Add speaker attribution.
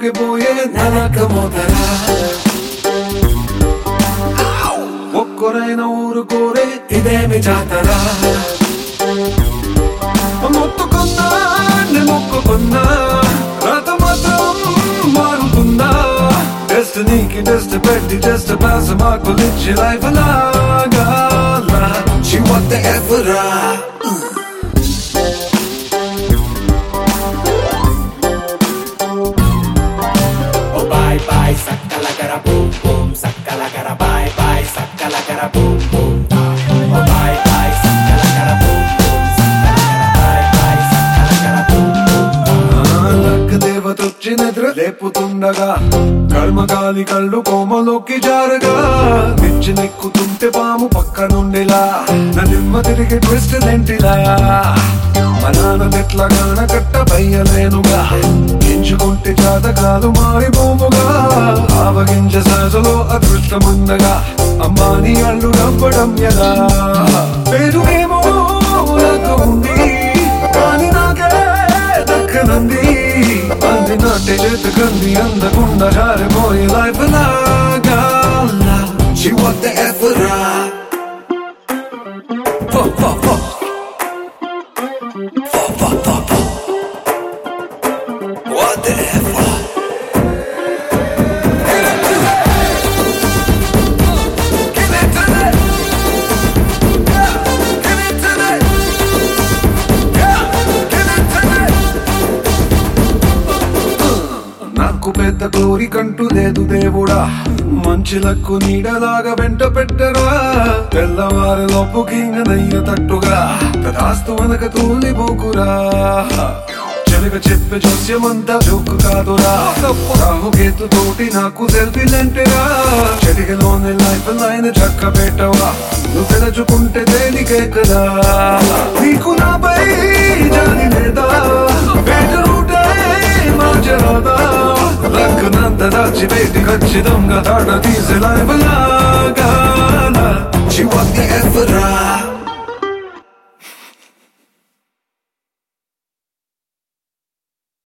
Speaker 1: సాగిపోయే నరకమోతరా ఒక్కరైన ఊరుకోరే ఇదేమి జాతరా మొత్తుకున్నా మొక్కుకున్నా రాత మాత్రం మారుతుందా డెస్టినీకి టెస్ట్ పెట్టి జస్ట్ పాస్ మార్కులిచ్చి లైఫ్ లాగా She want the ever
Speaker 2: Oh bye bye sakala gara boom boom sakala gara bye bye sakala gara boom boom Oh bye bye sakala gara boom boom sakala gara bye bye sakala gara boom boom
Speaker 1: luck దేవతొచ్చి నిద్ర లేపుతుండగా కర్మకాలి కళ్ళు కోమలోకి జారగా నిచ్చి నెక్కుతుంటే పాము పక్క నుండిలా నన్నిమ్మ తిరిగి twist నెంటిలా మా నాన్న ఎట్లాగాన కట్ట పయ్యలేనుగా ఎంచుకుంటే జాతకాలు మారిపోముగా ఆవగింజ సాజలో అదృష్టముందగా అమ్మాని అల్లు నవ్వడం ఎలా పేరు ఏమో నాకు ఉంది కానీ నాకే దక్కనంది అంది నాటే చేతకంది అందకుండా జారిపోయే లైఫ్ లాగా She want the effort What the effort నాకు పెద్ద కోరికంటూ లేదు దేవుడా మంచి లక్కు నీడలాగా వెంట పెట్టరా తెల్లవారి లోపు కింగనయ్య తట్టుగా తదాస్తు వెనక తూలిపోకురా చెలక చెప్పే జోస్యమంతా జోకు కాదురా రాహుకేతు తోటి నాకు సెల్ఫీలంటేరా చెలిగలోని లైఫ్ లైన్ చక్క పెట్టవా నువ్వు తెలచుకుంటే తేలికే కదా నీకు నాపై జాలి లేదా పేట రూటే మార్చరాదా లక్కనంత దాచి బయటి ఖచ్చితంగా తాడ తీసే లైఫ్ లాగా She want the effort